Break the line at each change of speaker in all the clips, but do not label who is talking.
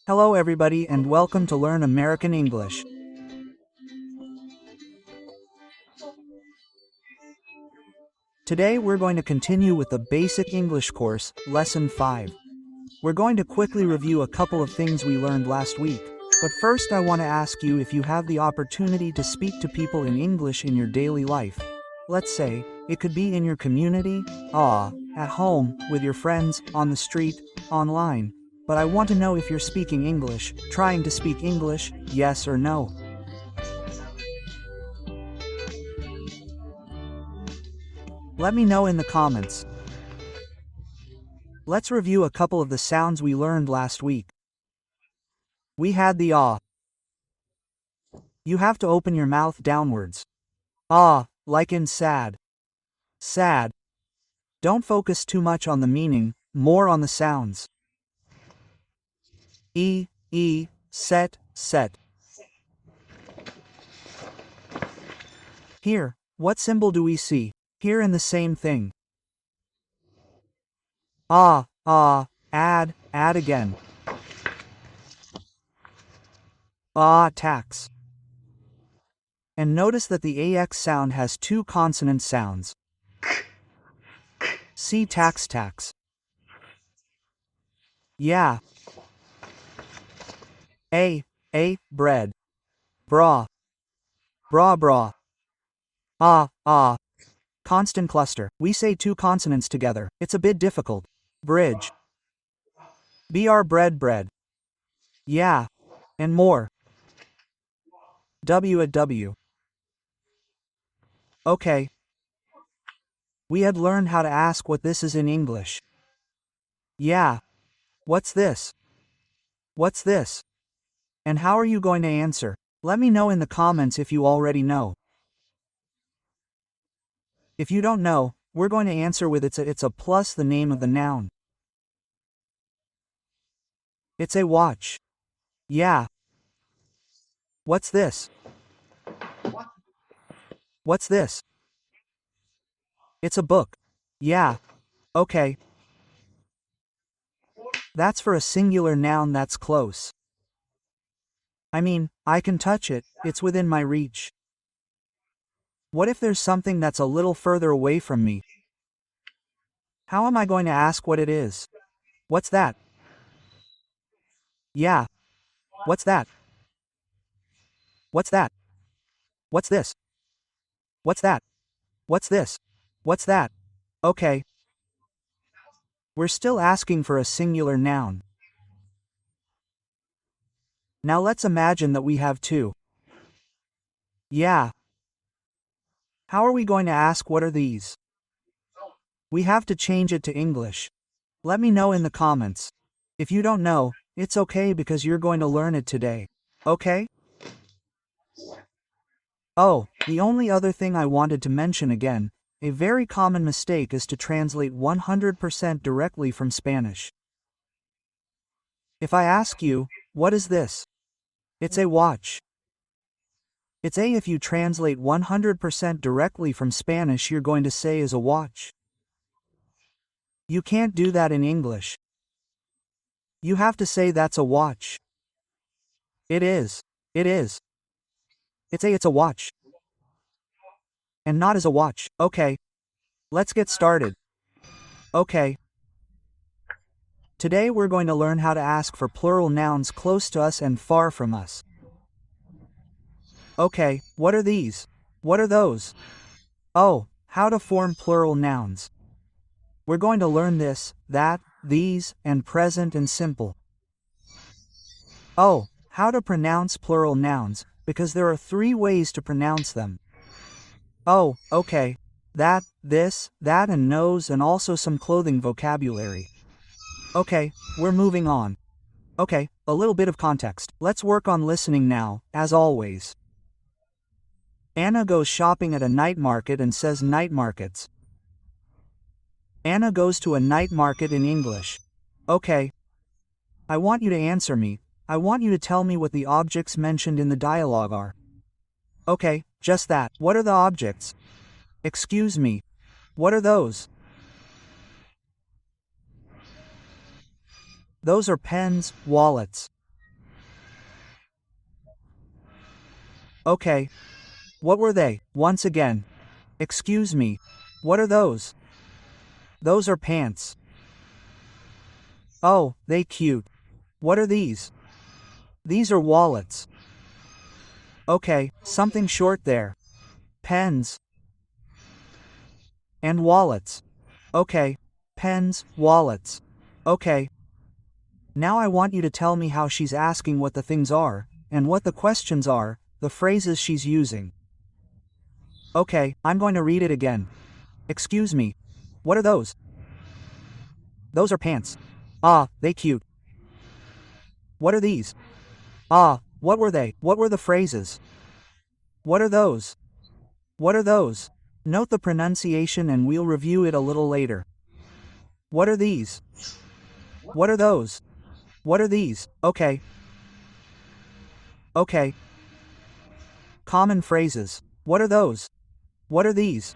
Hello everybody and welcome to Learn American English. Today we're going to continue with the Basic English course, Lesson 5. We're going to quickly review a couple of things we learned last week, but first I want to ask you if you have the opportunity to speak to people in English in your daily life. Let's say, it could be in your community, at home, with your friends, on the street, online. But I want to know if you're speaking English, trying to speak English, yes or no. Let me know in the comments. Let's review a couple of the sounds we learned last week. We had the ah. You have to open your mouth downwards. Ah, like in sad. Sad. Don't focus too much on the meaning, more on the sounds. Set, set. Here, what symbol do we see? Here in the same thing. Add again. Tax. And notice that the AX sound has two consonant sounds. See tax. Yeah. Bread. Bra. Bra. Constant cluster. We say two consonants together. It's a bit difficult. Bridge. Bread. Yeah. And more. W. Okay. We had learned how to ask what this is in English. Yeah. What's this? What's this? And how are you going to answer? Let me know in the comments if you already know. If you don't know, we're going to answer with it's a plus the name of the noun. It's a watch. Yeah. What's this? What's this? It's a book. Yeah. Okay. That's for a singular noun that's close. I mean, I can touch it, it's within my reach. What if there's something that's a little further away from me? How am I going to ask what it is? What's that? Yeah. What's that? What's that? What's this? What's that? What's this? What's that? Okay. We're still asking for a singular noun. Now let's imagine that we have two. Yeah. How are we going to ask what are these? We have to change it to English. Let me know in the comments. If you don't know, it's okay because you're going to learn it today. Okay? Oh, the only other thing I wanted to mention again, a very common mistake is to translate 100% directly from Spanish. If I ask you, what is this? It's a watch. It's a if you translate 100% directly from Spanish you're going to say is a watch. You can't do that in English. You have to say that's a watch. It is. It is. It's a watch. And not as a watch. Okay. Let's get started. Okay. Today we're going to learn how to ask for plural nouns close to us and far from us. Okay, what are these? What are those? Oh, how to form plural nouns. We're going to learn this, that, these, and present and simple. Oh, how to pronounce plural nouns, because there are 3 ways to pronounce them. Oh, okay. That, this, that and nose and also some clothing vocabulary. Okay, we're moving on. Okay, a little bit of context. Let's work on listening now, as always. Anna goes shopping at a night market and says night markets. Anna goes to a night market in English. Okay. I want you to answer me. I want you to tell me what the objects mentioned in the dialogue are. Okay, just that. What are the objects? Excuse me. What are those? Those are pens, wallets. Okay. What were they? Once again. Excuse me. What are those? Those are pants. Oh, they cute. What are these? These are wallets. Okay, something short there. Pens. And wallets. Okay. Pens, wallets. Okay. Now I want you to tell me how she's asking what the things are, and what the questions are, the phrases she's using. Okay, I'm going to read it again. Excuse me. What are those? Those are pants. Ah, they cute. What are these? Ah, what were they? What were the phrases? What are those? What are those? Note the pronunciation and we'll review it a little later. What are these? What are those? What are these? Okay. Okay. Common phrases. What are those? What are these?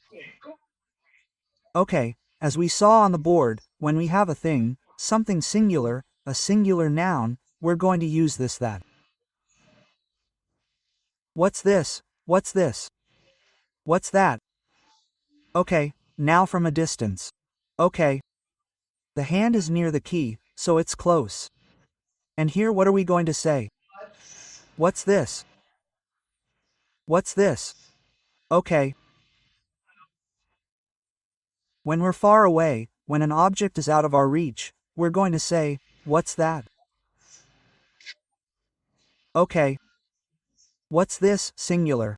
Okay, as we saw on the board, when we have a thing, something singular, a singular noun, we're going to use this that. What's this? What's this? What's that? Okay, now from a distance. Okay. The hand is near the key, so it's close. And here what are we going to say? What's this? What's this? Okay. When we're far away, when an object is out of our reach, we're going to say, what's that? Okay. What's this? Singular.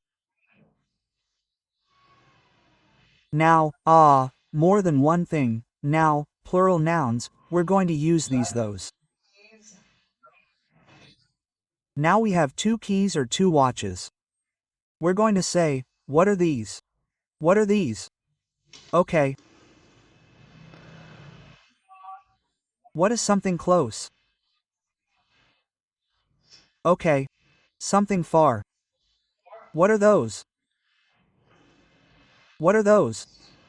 Now, more than one thing, now, plural nouns, we're going to use those. Now we have 2 keys or 2 watches. We're going to say, what are these? What are these? Okay. What is something close? Okay. Something far. What are those? What are those?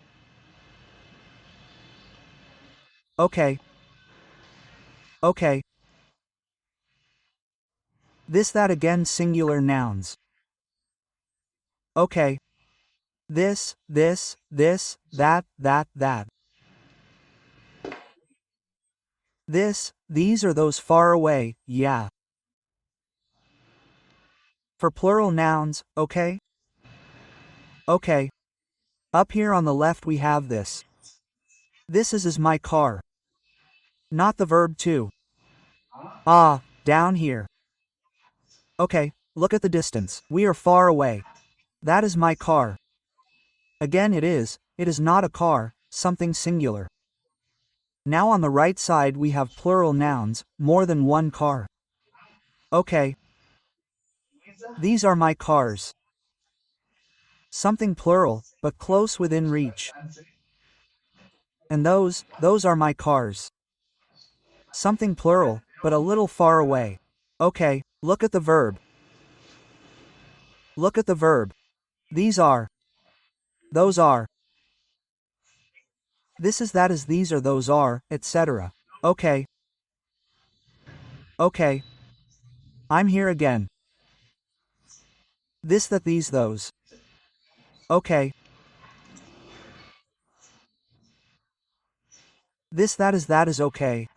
Okay. Okay. This that again singular nouns. Okay. This, that. This, these are those far away, yeah. For plural nouns, okay? Okay. Up here on the left we have this. This is my car. Not the verb to. Down here. Okay, look at the distance. We are far away. That is my car. Again it is not a car, something singular. Now on the right side we have plural nouns, more than one car. Okay. These are my cars. Something plural, but close within reach. And those are my cars. Something plural, but a little far away. Okay, look at the verb. Look at the verb. These are. Those are. This is that is these are those are, etc. Okay. Okay. I'm here again. This that these those. Okay. This that is okay.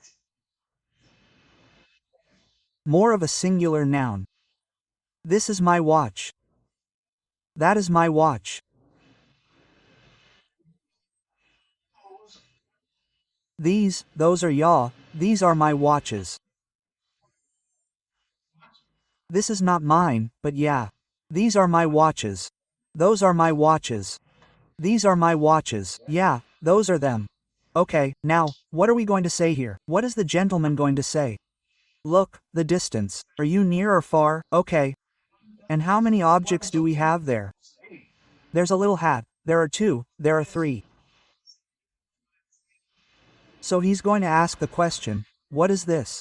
More of a singular noun. This is my watch. That is my watch. These, those are ya, these are my watches. This is not mine, but yeah. These are my watches. Those are my watches. These are my watches. Yeah, those are them. Okay, now, what are we going to say here? What is the gentleman going to say? Look, the distance. Are you near or far? Okay. And how many objects do we have there? There's a little hat. There are 2. There are 3. So he's going to ask the question, what is this?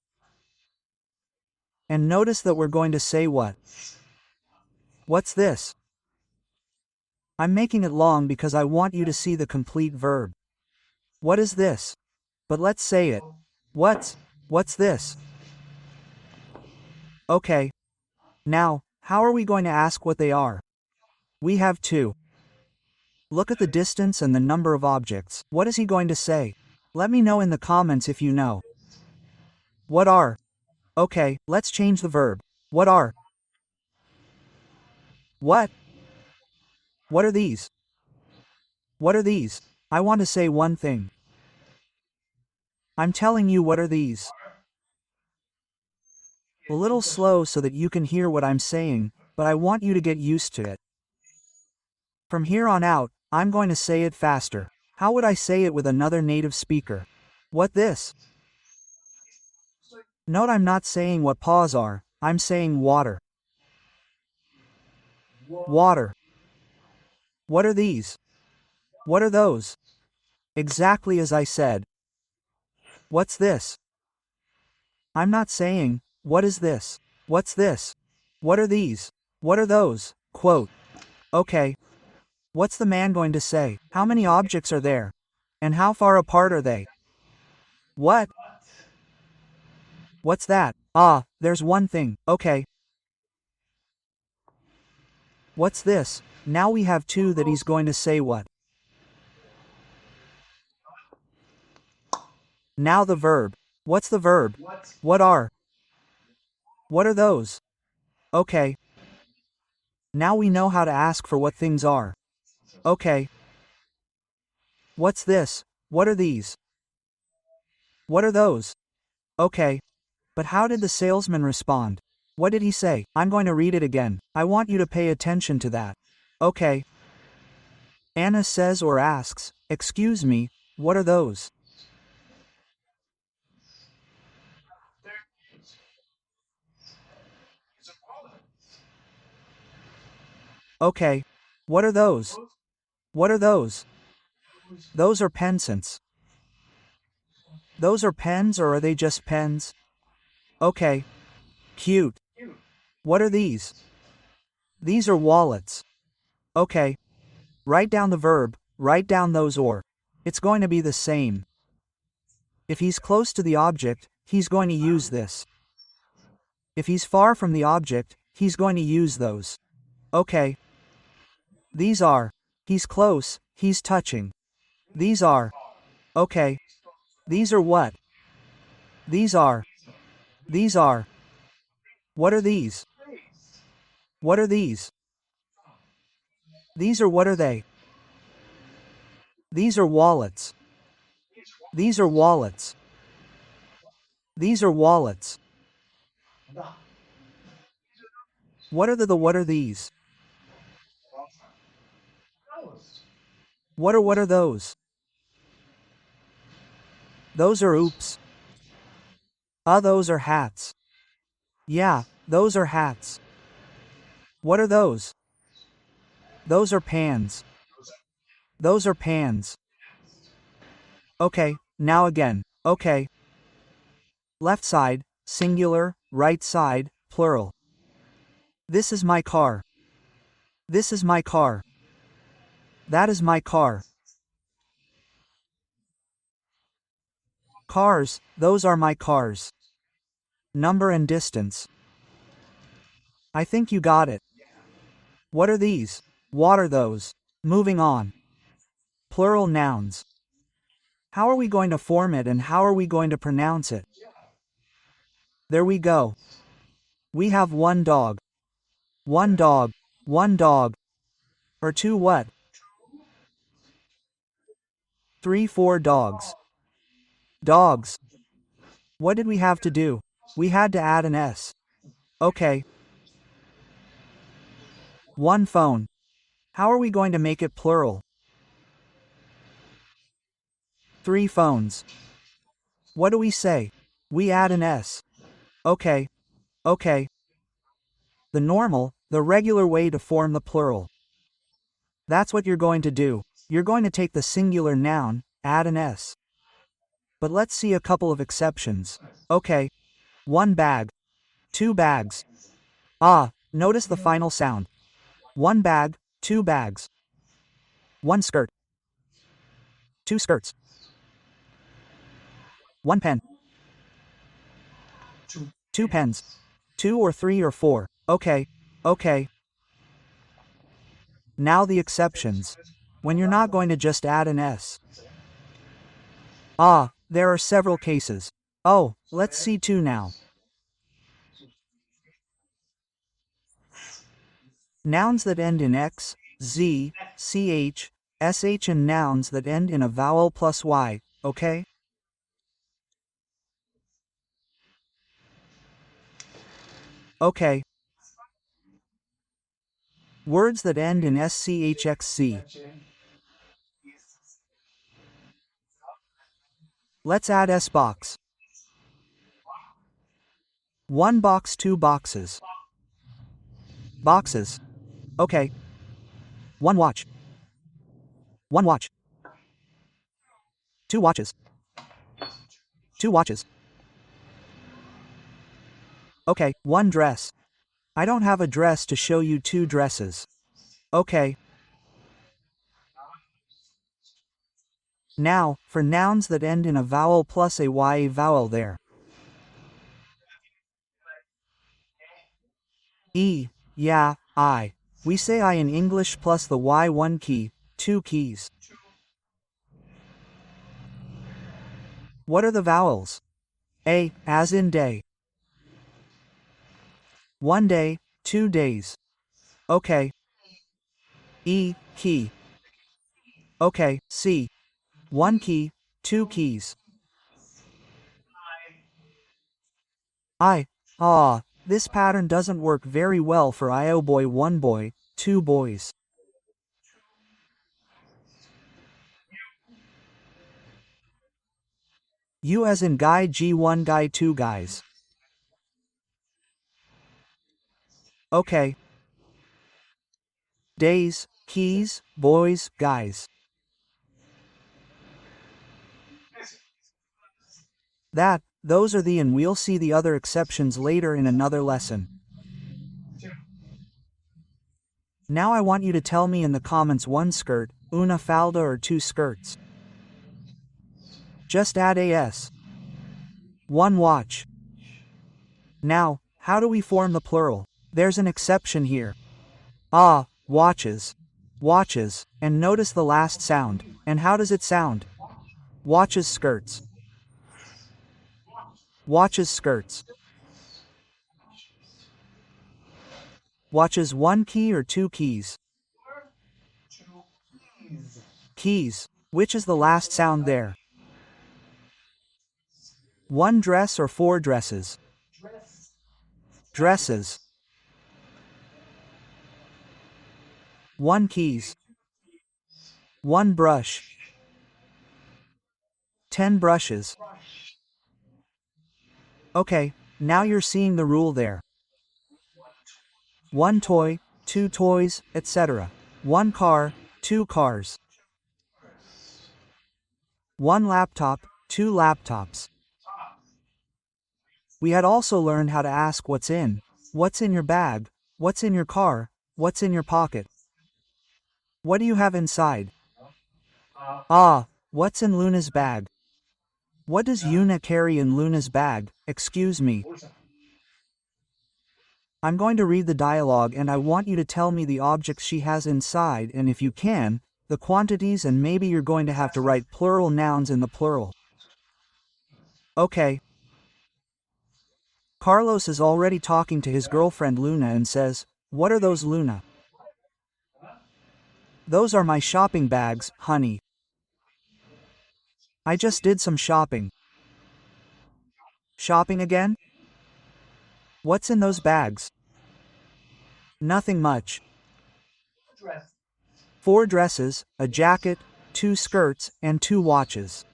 And notice that we're going to say what? What's this? I'm making it long because I want you to see the complete verb. What is this? But let's say it. What's this? Okay. Now, How are we going to ask what they are? We have two. Look at the distance and the number of objects. What is he going to say? Let me know in the comments if you know. What are? Okay, let's change the verb. What are? What? What are these? What are these? I want to say one thing. I'm telling you, what are these? A little slow so that you can hear what I'm saying, but I want you to get used to it. From here on out, I'm going to say it faster. How would I say it with another native speaker? What this? Note I'm not saying what paws are, I'm saying water. Water. What are these? What are those? Exactly as I said. What's this? I'm not saying, what is this? What's this? What are these? What are those? Quote. Okay. What's the man going to say? How many objects are there? And how far apart are they? What? What's that? Ah, there's one thing. Okay. What's this? Now we have two that he's going to say what? Now the verb. What's the verb? What are? What are those? Okay. Now we know how to ask for what things are. Okay. What's this? What are these? What are those? Okay. But how did the salesman respond? What did he say? I'm going to read it again. I want you to pay attention to that. Okay. Anna says or asks, "Excuse me, what are those?" Okay. What are those? What are those? Those are pencils. Those are pens, or are they just pens? Okay. Cute. What are these? These are wallets. Okay. Write down the verb, write down those or. It's going to be the same. If he's close to the object, he's going to use this. If he's far from the object, he's going to use those. Okay. These are. He's close, he's touching. These are. Okay. These are what? These are. These are. What are these? What are these? These are what are they? These are wallets. These are wallets. These are wallets. What are what are these? What are those? Those are oops. Those are hats. Yeah, those are hats. What are those? Those are pans. Those are pans. Okay, now again. Okay. Left side, singular, right side, plural. This is my car. This is my car. That is my car. Cars, those are my cars. Number and distance. I think you got it. What are these? What are those? Moving on. Plural nouns. How are we going to form it and how are we going to pronounce it? There we go. We have one dog. One dog. One dog. Or two what? Three, four dogs. Dogs. What did we have to do? We had to add an S. Okay. One phone. How are we going to make it plural? Three phones. What do we say? We add an S. Okay. Okay. The normal, the regular way to form the plural. That's what you're going to do. You're going to take the singular noun, add an S. But let's see a couple of exceptions. Okay. One bag. Two bags. Notice the final sound. One bag, two bags. One skirt. Two skirts. One pen. Two pens. Two or three or four. Okay. Okay. Now the exceptions. When you're not going to just add an S. Ah, there are several cases. Oh, let's see two now. Nouns that end in X, Z, CH, SH and nouns that end in a vowel plus Y, okay? Okay. Words that end in SCHXC. Let's add S box. One box, two boxes. Boxes. Okay. One watch. One watch. Two watches. Two watches. Okay, one dress. I don't have a dress to show you two dresses. Okay. Now, for nouns that end in a vowel plus a Y vowel there. E, yeah, I. We say I in English plus the Y one key, two keys. What are the vowels? A, as in day. 1 day, 2 days. Okay. E, key. Okay, C. 1 key, 2 keys. I, this pattern doesn't work very well for I, oh boy, 1 boy, 2 boys. U as in guy, G1 guy, 2 guys. Okay. Days, keys, boys, guys. Those are the and we'll see the other exceptions later in another lesson. Now I want you to tell me in the comments one skirt, una falda or two skirts. Just add as. One watch. Now, how do we form the plural? There's an exception here. Watches. Watches, and notice the last sound. And how does it sound? Watches skirts. Watches skirts. Watches 1 key or 2 keys? Keys. Which is the last sound there? 1 dress or 4 dresses? Dresses. 1 keys. 1 brush. 10 brushes. Okay, now you're seeing the rule there. 1 toy, 2 toys, etc. 1 car, 2 cars. 1 laptop, 2 laptops. We had also learned how to ask what's in your bag, what's in your car, what's in your pocket. What do you have inside? What's in Luna's bag? What does Yuna carry in Luna's bag? Excuse me. I'm going to read the dialogue and I want you to tell me the objects she has inside and if you can, the quantities and maybe you're going to have to write plural nouns in the plural. Okay. Carlos is already talking to his girlfriend Luna and says, "What are those, Luna?" "Those are my shopping bags, honey. I just did some shopping." "Shopping again? What's in those bags?" "Nothing much. 4 dresses, a jacket, 2 skirts, and 2 watches."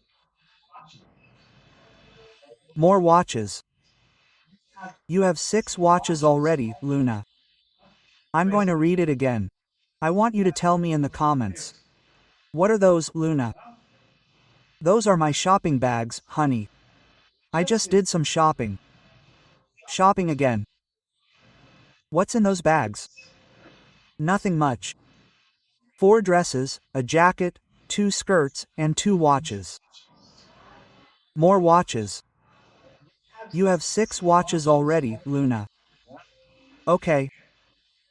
"More watches. You have 6 watches already, Luna." I'm going to read it again. I want you to tell me in the comments. What are those, Luna? "Those are my shopping bags, honey. I just did some shopping." "Shopping again. What's in those bags?" "Nothing much. 4 dresses, a jacket, 2 skirts, and 2 watches." "More watches. You have 6 watches already, Luna." Okay.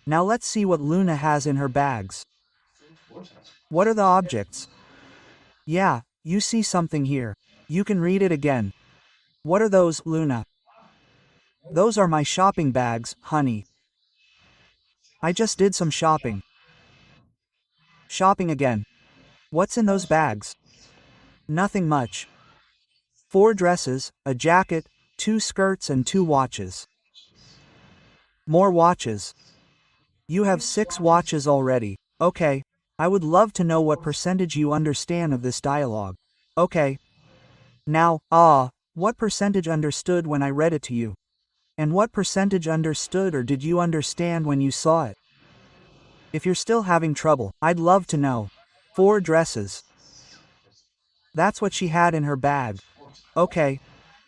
Now let's see what Luna has in her bags. What are the objects? Yeah, you see something here. You can read it again. What are those, Luna? Those are my shopping bags, honey. I just did some shopping. Shopping again. What's in those bags? Nothing much. 4 dresses, a jacket, 2 skirts and 2 watches. More watches. You have 6 watches already. Okay. I would love to know what percentage you understand of this dialogue. Okay. Now, what percentage understood when I read it to you? And what percentage understood or did you understand when you saw it? If you're still having trouble, I'd love to know. 4 dresses. That's what she had in her bag. Okay.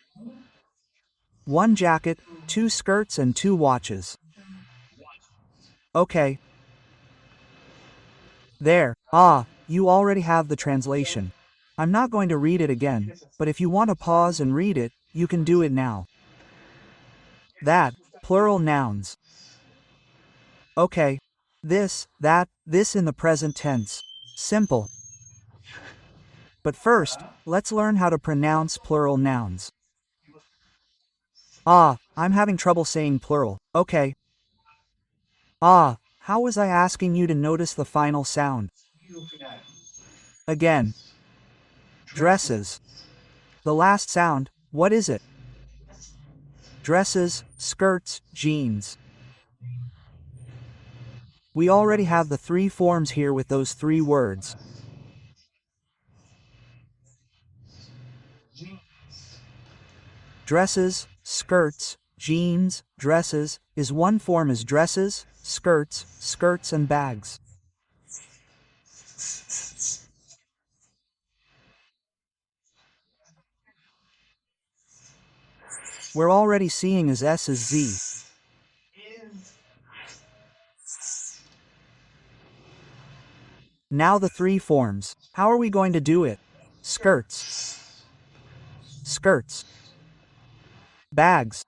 1 jacket, 2 skirts and 2 watches. Okay. There. You already have the translation. I'm not going to read it again, but if you want to pause and read it, you can do it now. That, plural nouns. Okay. This, that, this in the present tense. Simple. But first, let's learn how to pronounce plural nouns. I'm having trouble saying plural. Okay. How was I asking you to notice the final sound? Again. Dresses. The last sound, what is it? Dresses, skirts, jeans. We already have the 3 forms here with those 3 words. Dresses, skirts, jeans, dresses, is one form as dresses, skirts, skirts and bags. We're already seeing as S as Z. Now the 3 forms. How are we going to do it? Skirts. Skirts. Bags.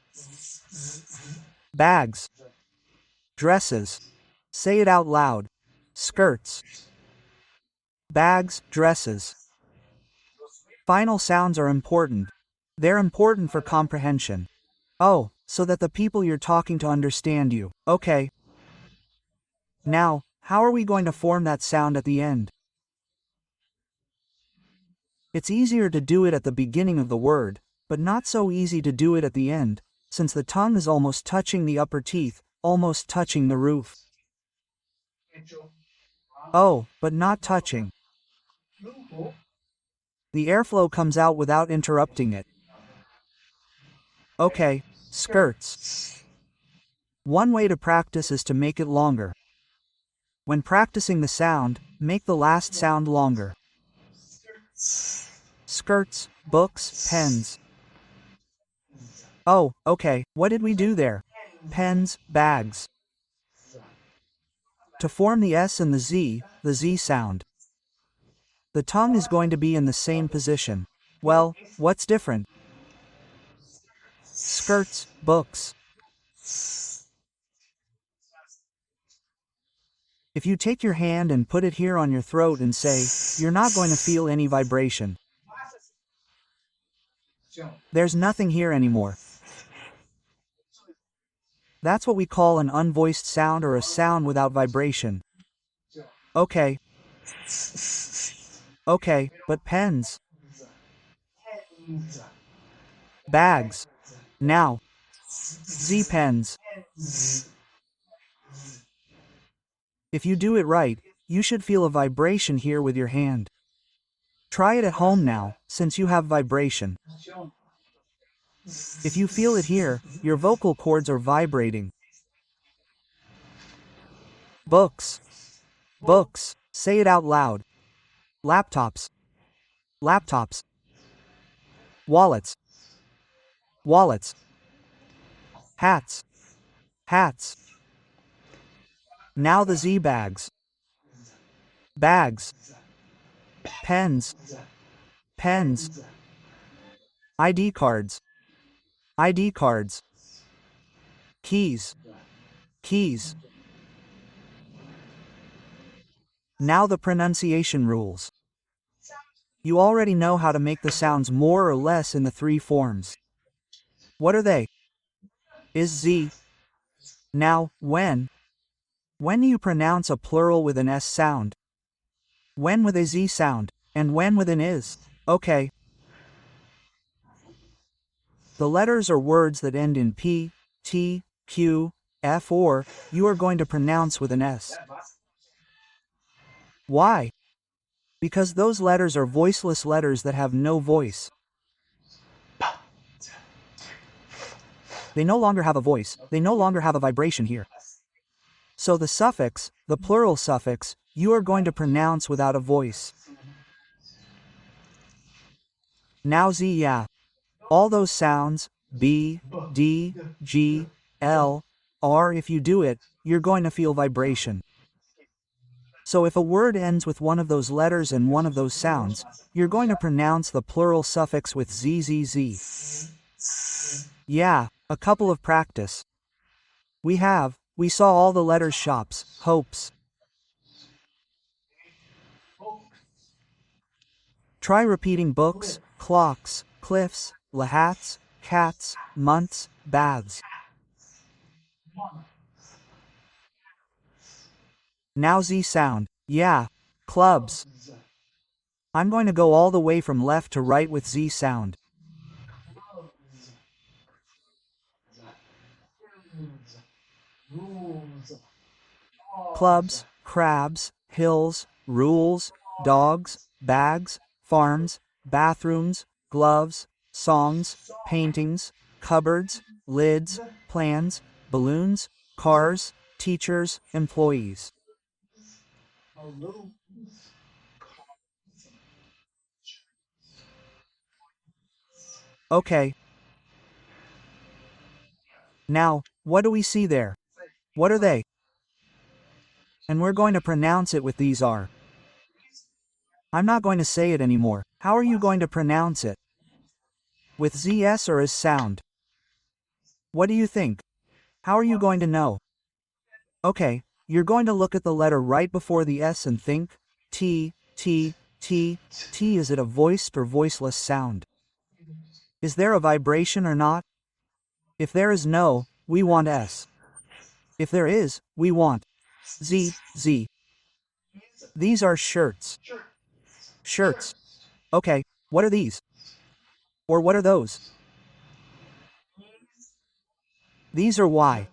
Bags. Dresses. Say it out loud. Skirts. Bags, dresses. Final sounds are important. They're important for comprehension. Oh, so that the people you're talking to understand you. Okay. Now, how are we going to form that sound at the end? It's easier to do it at the beginning of the word, but not so easy to do it at the end, since the tongue is almost touching the upper teeth, almost touching the roof. Oh, but not touching. The airflow comes out without interrupting it. Okay, skirts. One way to practice is to make it longer. When practicing the sound, make the last sound longer. Skirts, books, pens. Oh, okay, what did we do there? Pens, bags. To form the S and the Z sound. The tongue is going to be in the same position. Well, what's different? Skirts, books. If you take your hand and put it here on your throat and say, you're not going to feel any vibration. There's nothing here anymore. That's what we call an unvoiced sound or a sound without vibration. Okay. Okay, but pens. Bags. Now. Z pens. If you do it right, you should feel a vibration here with your hand. Try it at home now, since you have vibration. If you feel it here, your vocal cords are vibrating. Books. Books. Say it out loud. Laptops. Laptops. Wallets. Wallets. Hats. Hats. Now the Z bags. Bags. Pens. Pens. ID cards. ID cards. Keys. Keys. Now the pronunciation rules. You already know how to make the sounds more or less in the three forms. What are they? Is Z. Now, when? When do you pronounce a plural with an S sound? When with a Z sound, and when with an is? Okay. The letters or words that end in P, T, Q, F or, you are going to pronounce with an S. Why? Because those letters are voiceless letters that have no voice. They no longer have a voice, they no longer have a vibration here. So the suffix, the plural suffix, you are going to pronounce without a voice. Now Z, yeah. All those sounds, B, D, G, L, R, if you do it, you're going to feel vibration. So if a word ends with one of those letters and one of those sounds, you're going to pronounce the plural suffix with ZZZ. Yeah, a couple of practice. We saw all the letters shops, hopes. Try repeating books, clocks, cliffs, lahats, cats, months, baths. Now Z sound, yeah, clubs. I'm going to go all the way from left to right with Z sound. Clubs, crabs, hills, rules, dogs, bags, farms, bathrooms, gloves, songs, paintings, cupboards, lids, plans, balloons, cars, teachers, employees. Okay. Now, what do we see there? What are they? And we're going to pronounce it with these R. I'm not going to say it anymore. How are you going to pronounce it? With ZS or as sound? What do you think? How are you going to know? Okay, you're going to look at the letter right before the S and think, T, T, T, T. Is it a voiced or voiceless sound? Is there a vibration or not? If there is no, we want S. If there is, we want Z, Z. These are shirts. Shirts. Okay, what are these? Or what are those? These are Y.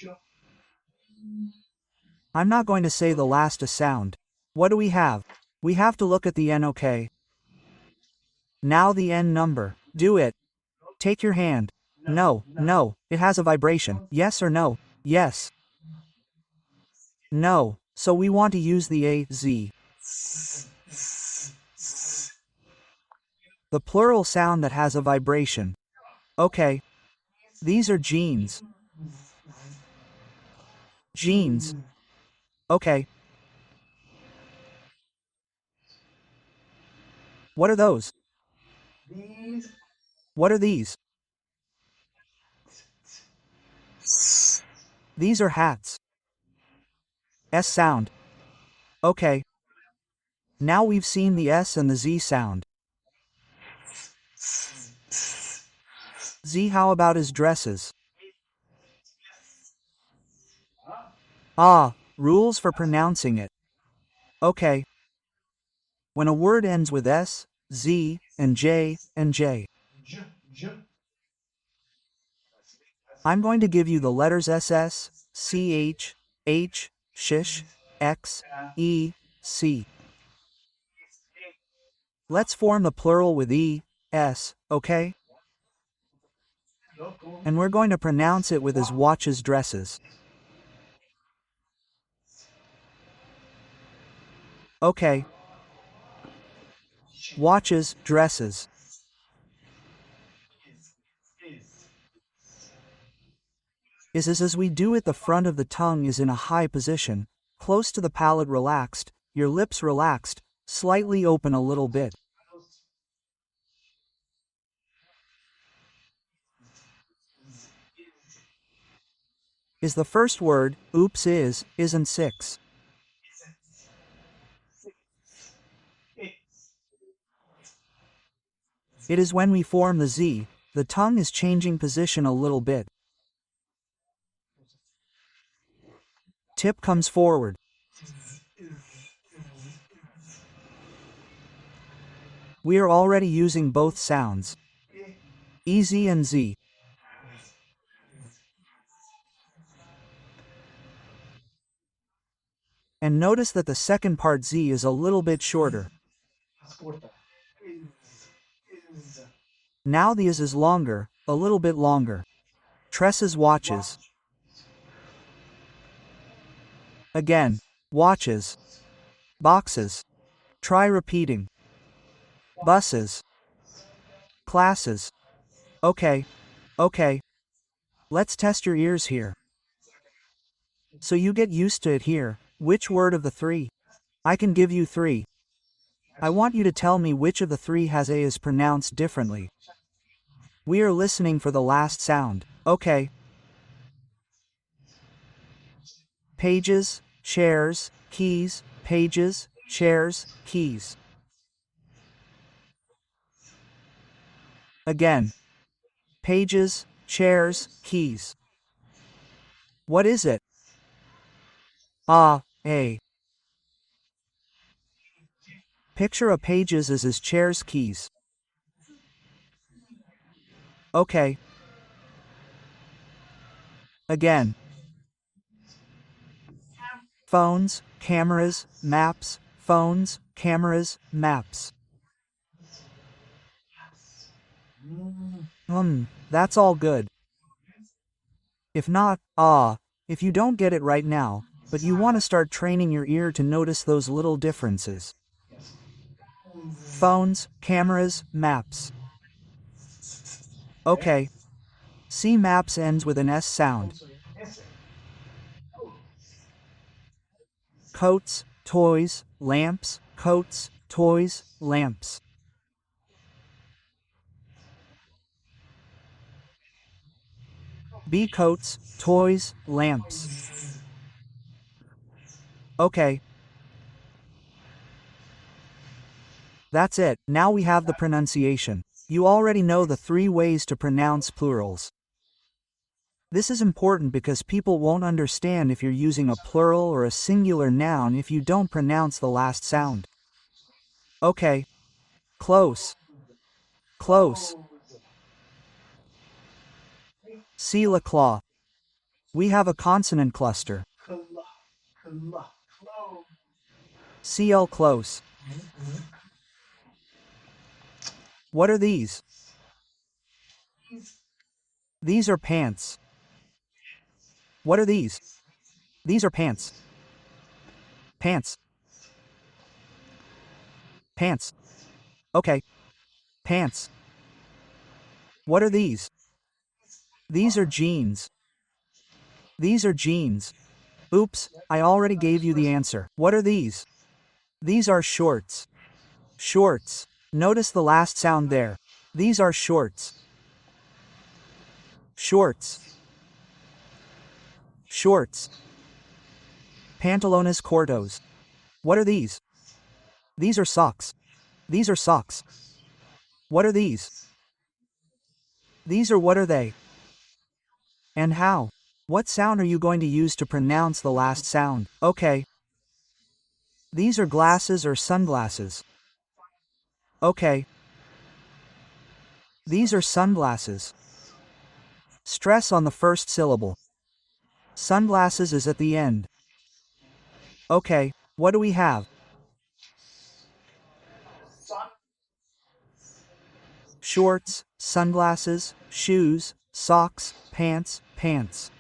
I'm not going to say the last a sound. What do we have? We have to look at the N, okay? Now the N number. Do it. Take your hand. No, no, it has a vibration. Yes or no? Yes. No, so we want to use the A, Z. The plural sound that has a vibration. Okay. These are jeans. Jeans. Okay. What are those? What are these? These are hats. S sound. Okay. Now we've seen the S and the Z sound. Z, how about his dresses? Ah, rules for pronouncing it. Okay. When a word ends with S, Z, and J, I'm going to give you the letters SS, CH, H, shish, X, E, C. Let's form the plural with E, S, okay? And we're going to pronounce it with his watches, dresses. Okay. Watches, dresses. Is as we do it, the front of the tongue is in a high position, close to the palate, relaxed, your lips relaxed, slightly open a little bit. Is the first word, oops, isn't 6. It is when we form the Z, the tongue is changing position a little bit. Tip comes forward. We are already using both sounds, EZ and Z. And notice that the second part Z is a little bit shorter. Now the is longer, a little bit longer. Tresses watches. Again, watches. Boxes. Try repeating. Buses. Classes. Okay. Let's test your ears here. So you get used to it here. Which word of the three? I can give you three. I want you to tell me which of the three has A is pronounced differently. We are listening for the last sound. Okay. Pages, chairs, keys, pages, chairs, keys. Again. Pages, chairs, keys. What is it? A. Picture a pages as his chairs keys. Okay. Again. Phones, cameras, maps, phones, cameras, maps. That's all good. If not, if you don't get it right now, but you want to start training your ear to notice those little differences. Phones, cameras, maps. Okay. See, maps ends with an S sound. Coats, toys, lamps, coats, toys, lamps. B coats, toys, lamps. Okay. That's it, now we have the pronunciation. You already know the three ways to pronounce plurals. This is important because people won't understand if you're using a plural or a singular noun if you don't pronounce the last sound. Okay. Close. Close. See la claw. We have a consonant cluster. CL close. What are these? These are pants. What are these? These are pants. Pants. Pants. Okay. Pants. What are these? These are jeans. These are jeans. Oops, I already gave you the answer. What are these? These are shorts. Shorts. Notice the last sound there. These are shorts. Shorts. Shorts. Pantalones cortos. What are these? These are socks. These are socks. What are these? These are what are they? And how? What sound are you going to use to pronounce the last sound? Okay. These are glasses or sunglasses. Okay. These are sunglasses. Stress on the first syllable. Sunglasses is at the end. Okay, what do we have? Shorts, sunglasses, shoes, socks, pants, pants.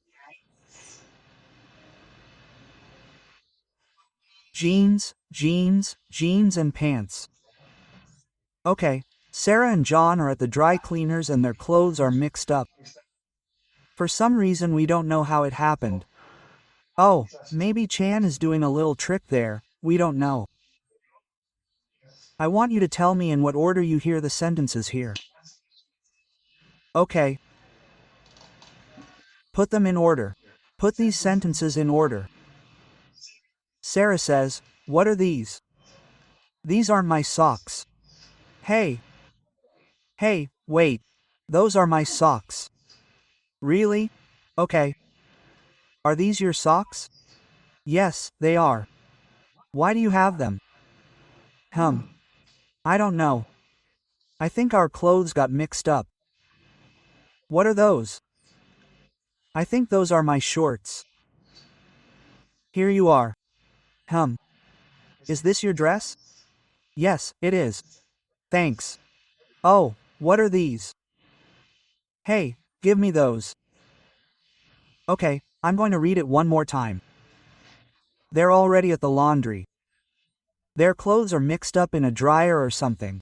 Jeans, jeans, jeans and pants. Okay, Sarah and John are at the dry cleaners and their clothes are mixed up. For some reason we don't know how it happened. Oh, maybe Chan is doing a little trick there, we don't know. I want you to tell me in what order you hear the sentences here. Okay. Put them in order. Put these sentences in order. Sarah says, "What are these?" These aren't my socks. Hey. Hey, wait. Those are my socks. Really? Okay. Are these your socks? Yes, they are. Why do you have them? I don't know. I think our clothes got mixed up. What are those? I think those are my shorts. Here you are. Hum. Is this your dress? Yes, it is. Thanks. Oh, what are these? Hey, give me those. Okay, I'm going to read it one more time. They're already at the laundry. Their clothes are mixed up in a dryer or something.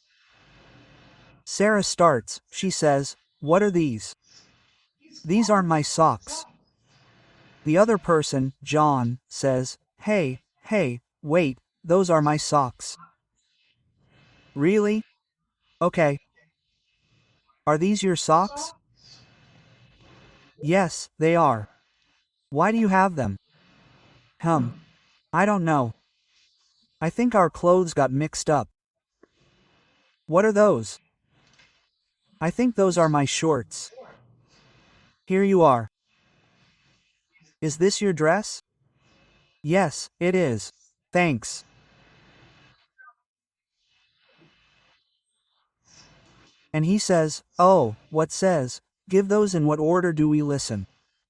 Sarah starts, she says, what are these? These aren't my socks. The other person, John, says, hey, wait, those are my socks. Really? Okay. Are these your socks? Yes, they are. Why do you have them? I don't know. I think our clothes got mixed up. What are those? I think those are my shorts. Here you are. Is this your dress? Yes, it is. Thanks. And he says, oh, what says? Give those. In what order do we listen?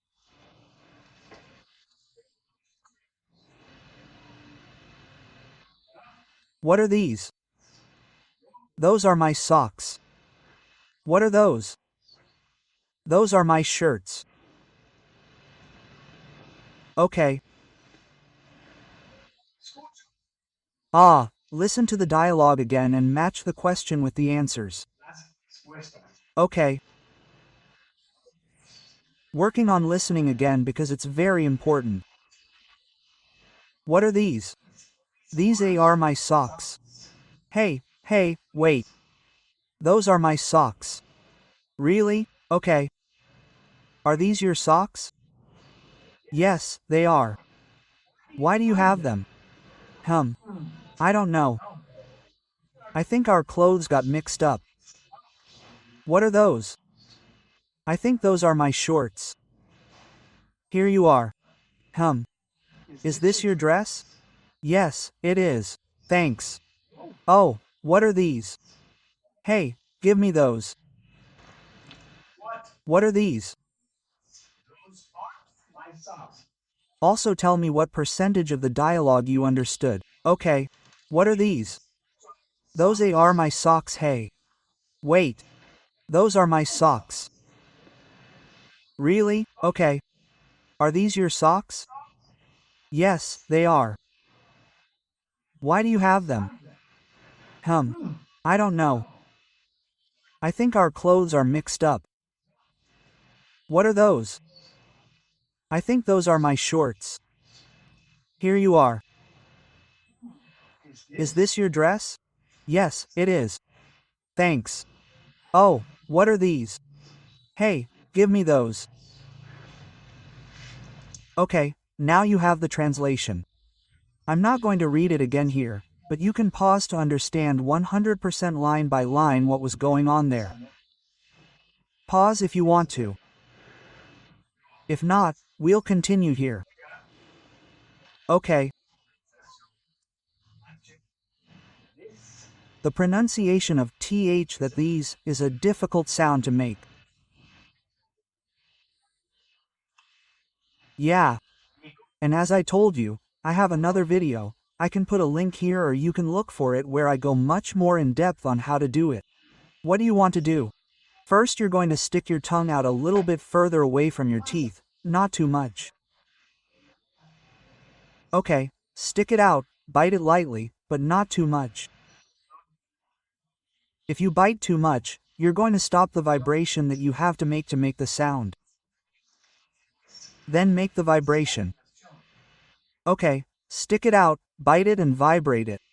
What are these? Those are my socks. What are those? Those are my shirts. Okay. Ah, listen to the dialogue again and match the question with the answers. Okay. Working on listening again because it's very important. What are these? These are my socks. Hey, wait. Those are my socks. Really? Okay. Are these your socks? Yes, they are. Why do you have them? Hum. I don't know. I think our clothes got mixed up. What are those? I think those are my shorts. Here you are. Hum. Is this your dress? Yes, it is. Thanks. Oh, what are these? Hey, give me those. What are these? Also tell me what percentage of the dialogue you understood. Okay. What are these? Those are my socks. Hey. Wait. Those are my socks. Really? Okay. Are these your socks? Yes, they are. Why do you have them? I don't know. I think our clothes are mixed up. What are those? I think those are my shorts. Here you are. Is this your dress? Yes, it is. Thanks. Oh, what are these? Hey, give me those. Okay, now you have the translation. I'm not going to read it again here, but you can pause to understand 100% line by line what was going on there. Pause if you want to. If not, we'll continue here. Okay. The pronunciation of th that these is a difficult sound to make. Yeah. And as I told you, I have another video. I can put a link here or you can look for it where I go much more in depth on how to do it. What do you want to do? First, you're going to stick your tongue out a little bit further away from your teeth, not too much. Okay, stick it out, bite it lightly, but not too much. If you bite too much, you're going to stop the vibration that you have to make the sound. Then make the vibration. Okay, stick it out, bite it and vibrate it.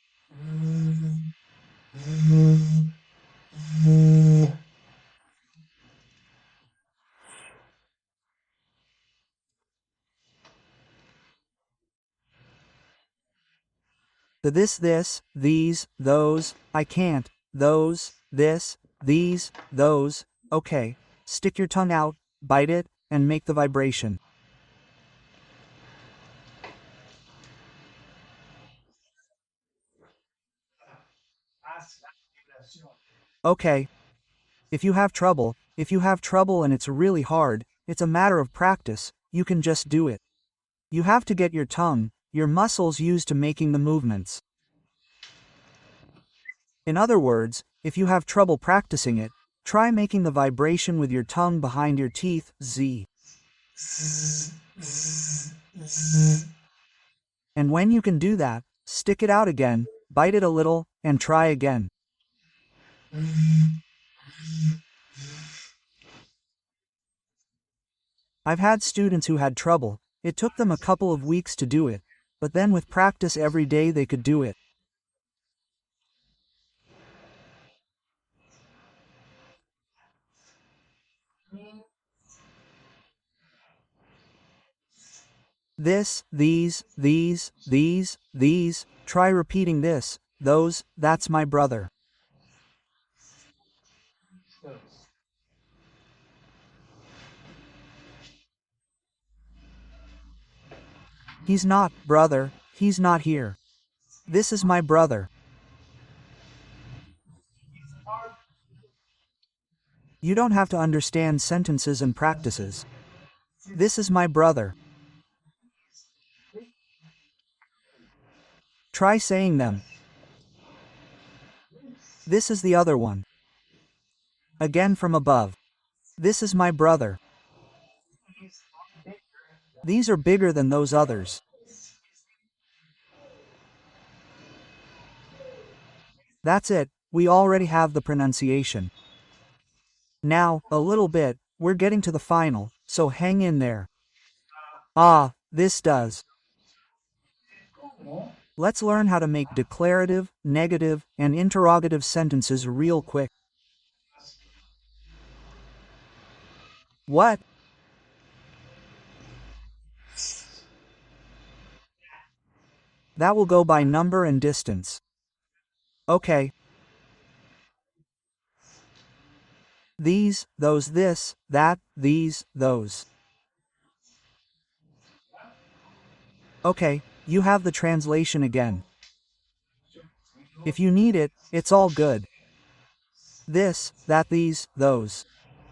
The this, these, those, I can't, those, this, these, those. Okay. Stick your tongue out, bite it, and make the vibration. Okay. If you have trouble and it's really hard, it's a matter of practice, you can just do it. You have to get your tongue, your muscles used to making the movements. In other words, if you have trouble practicing it, try making the vibration with your tongue behind your teeth, z. And when you can do that, stick it out again, bite it a little, and try again. I've had students who had trouble. It took them a couple of weeks to do it, but then with practice every day they could do it. This, these, try repeating this, those, that's my brother. He's not, brother, he's not here. This is my brother. You don't have to understand sentences and practices. This is my brother. Try saying them. This is the other one. Again from above. This is my brother. These are bigger than those others. That's it, we already have the pronunciation. Now, a little bit, we're getting to the final, so hang in there. Ah, this does. Let's learn how to make declarative, negative, and interrogative sentences real quick. What? That will go by number and distance. Okay. These, those, this, that, these, those. Okay, you have the translation again. If you need it, it's all good. This, that, these, those.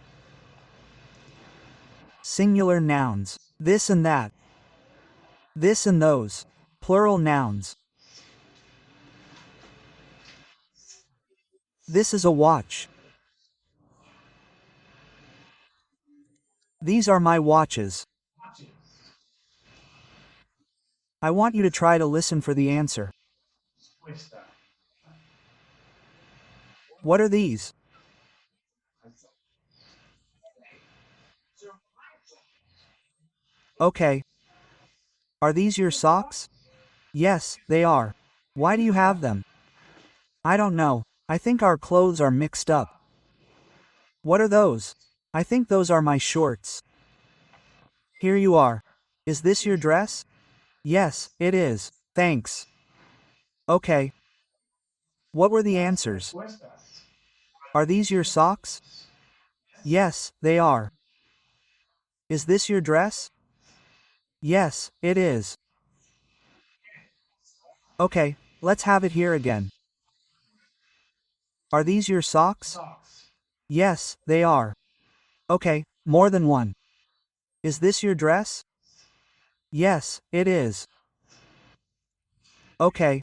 Singular nouns. This and that. This and those. Plural nouns. This is a watch. These are my watches. I want you to try to listen for the answer. What are these? Okay. Are these your socks? Yes, they are. Why do you have them? I don't know. I think our clothes are mixed up. What are those? I think those are my shorts. Here you are. Is this your dress? Yes, it is. Thanks. Okay. What were the answers? Are these your socks? Yes, they are. Is this your dress? Yes, it is. Okay, let's have it here again. Are these your socks? Yes, they are. Okay, more than one. Is this your dress? Yes, it is. Okay.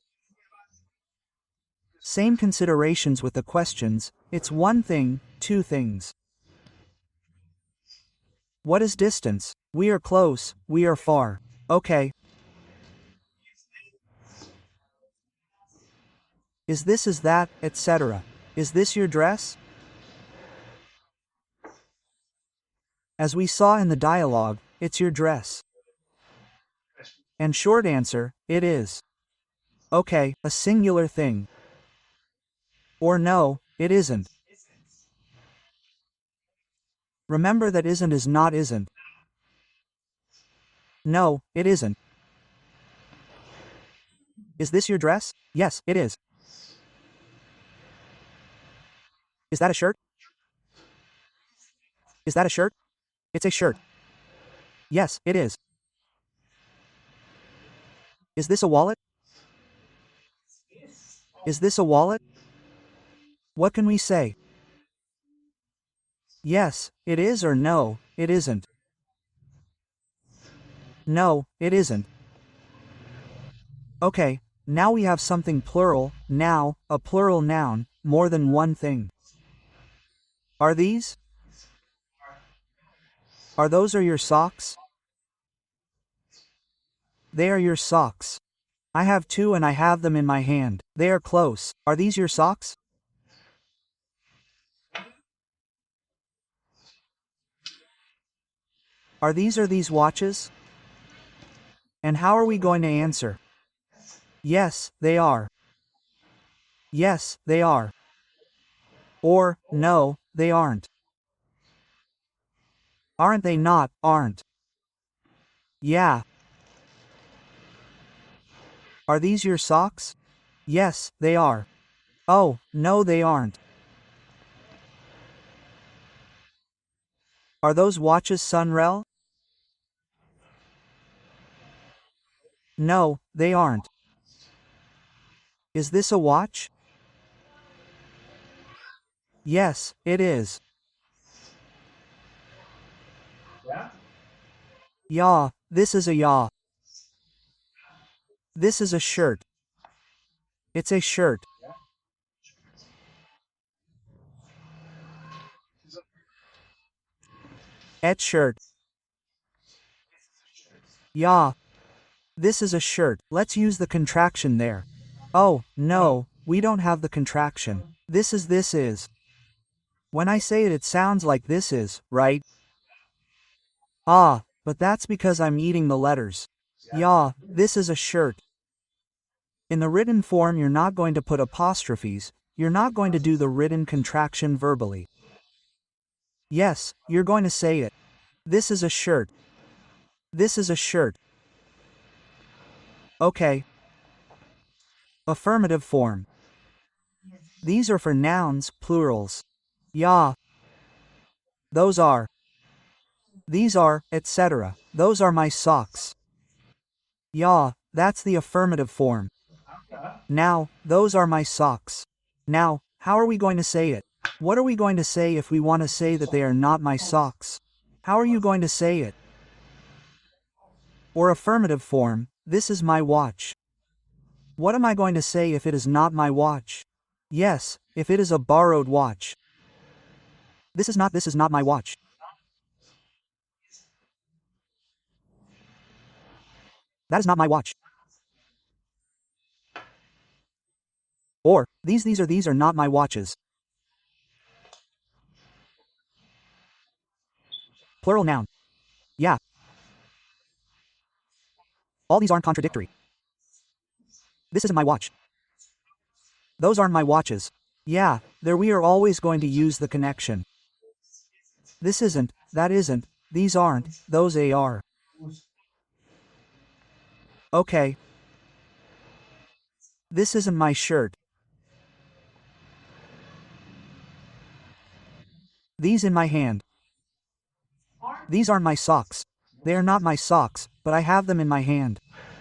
Same considerations with the questions, it's one thing, two things. What is distance? We are close, we are far. Okay. Is this is that, etc. Is this your dress? As we saw in the dialogue, it's your dress. And short answer, it is. Okay, a singular thing. Or no, it isn't. Remember that isn't is not isn't. No, it isn't. Is this your dress? Yes, it is. Is that a shirt? Is that a shirt? It's a shirt. Yes, it is. Is this a wallet? Is this a wallet? What can we say? Yes, it is, or no, it isn't. No, it isn't. Okay, now we have something plural, now, a plural noun, more than one thing. Are these? Are those your socks? They are your socks. I have two and I have them in my hand. They are close. Are these your socks? Are these watches? And how are we going to answer? Yes, they are. Yes, they are. Or, no, they aren't. Aren't they not, aren't? Yeah. Are these your socks? Yes, they are. Oh, no they aren't. Are those watches Sunrel? No, they aren't. Is this a watch? Yes, it is. Yeah, this is a yeah. This is a shirt. It's a shirt. Et shirt. Yeah. This is a shirt. Let's use the contraction there. Oh, no, we don't have the contraction. This is. When I say it, it sounds like this is, right? Ah, but that's because I'm eating the letters. Yeah, this is a shirt. In the written form, you're not going to put apostrophes, you're not going to do the written contraction verbally. Yes, you're going to say it. This is a shirt. This is a shirt. Okay. Affirmative form. These are for nouns, plurals. Yeah. Those are. These are, etc. Those are my socks. Yeah, that's the affirmative form. Now, those are my socks. Now, how are we going to say it? What are we going to say if we want to say that they are not my socks? How are you going to say it? Or affirmative form, this is my watch. What am I going to say if it is not my watch? Yes, if it is a borrowed watch. This is not my watch. That is not my watch. Or, these are not my watches. Plural noun. Yeah. All these aren't contradictory. This isn't my watch. Those aren't my watches. Yeah, there we are always going to use the connection. This isn't, that isn't, these aren't, those are. Okay. This isn't my shirt. These in my hand. These aren't my socks. They are not my socks, but I have them in my hand.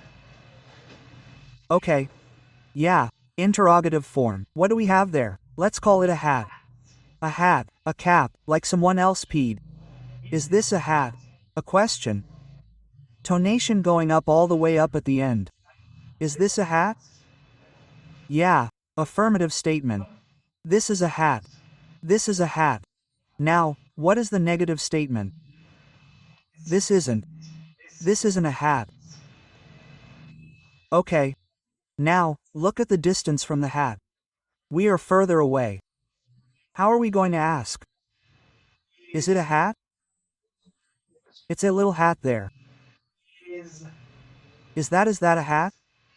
Okay. Yeah. Interrogative form. What do we have there? Let's call it a hat. A hat, a cap, like someone else peed. Is this a hat? A question. Tonation going up all the way up at the end. Is this a hat? Yeah. Affirmative statement. This is a hat. This is a hat. Now, what is the negative statement? This isn't. This isn't a hat. Okay. Now, look at the distance from the hat. We are further away. How are we going to ask? Is it a hat? It's a little hat there. Is that a hat?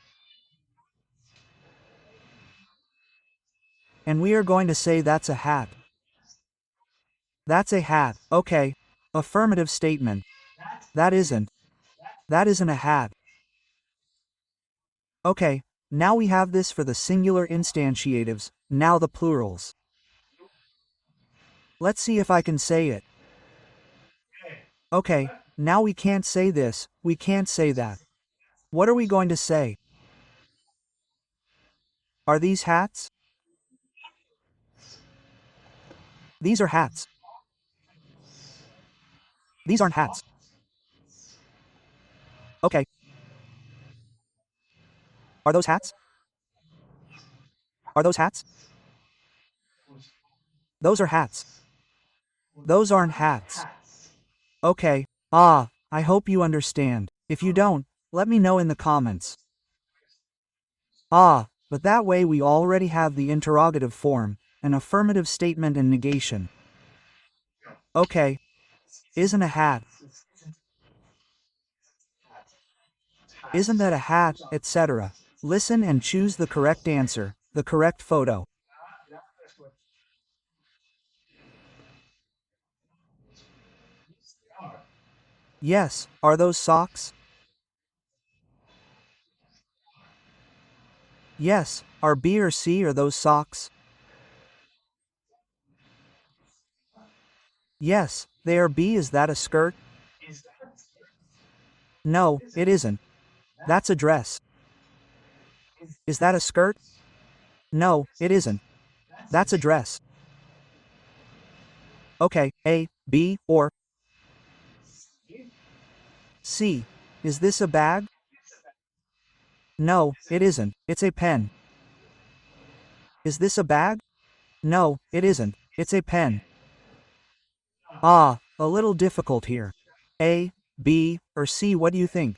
And we are going to say that's a hat. That's a hat. Okay. Affirmative statement. That isn't. That isn't a hat. Okay. Now we have this for the singular instantiatives, now the plurals. Let's see if I can say it. Okay, now we can't say this, we can't say that. What are we going to say? Are these hats? These are hats. These aren't hats. Okay. Are those hats? Are those hats? Those are hats. Those aren't hats. Okay. I hope you understand. If you don't, let me know in the comments. But that way we already have the interrogative form, an affirmative statement and negation. Okay. Isn't a hat. Isn't that a hat, etc. Listen and choose the correct answer, the correct photo. Yes, are those socks? Yes, are B or C are those socks? Yes, they are B. Is that a skirt? No, it isn't. That's a dress. Is that a skirt? No, it isn't. That's a dress. Okay, A, B, or C. Is this a bag? No, it isn't. It's a pen. Is this a bag? No, it isn't. It's a pen. A little difficult here. A, B, or C, what do you think?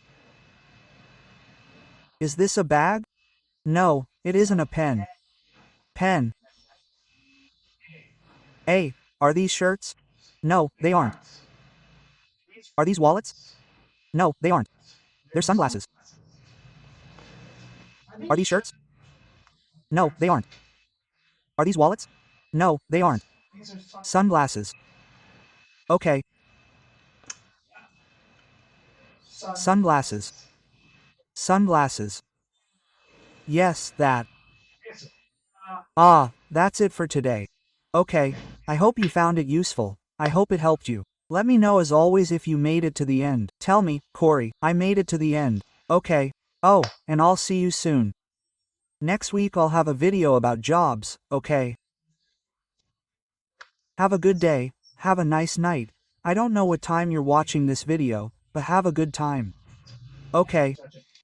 Is this a bag? No, it isn't a pen. Pen. A, are these shirts? No, they aren't. Are these wallets? No, they aren't. They're sunglasses. Are these shirts? No, they aren't. Are these wallets? No, they aren't. Sunglasses. Okay. Sunglasses. Sunglasses. Yes, that. That's it for today. Okay, I hope you found it useful. I hope it helped you. Let me know as always if you made it to the end. Tell me, Corey, I made it to the end. Okay. Oh, and I'll see you soon. Next week I'll have a video about jobs, okay? Have a good day, have a nice night. I don't know what time you're watching this video, but have a good time. Okay.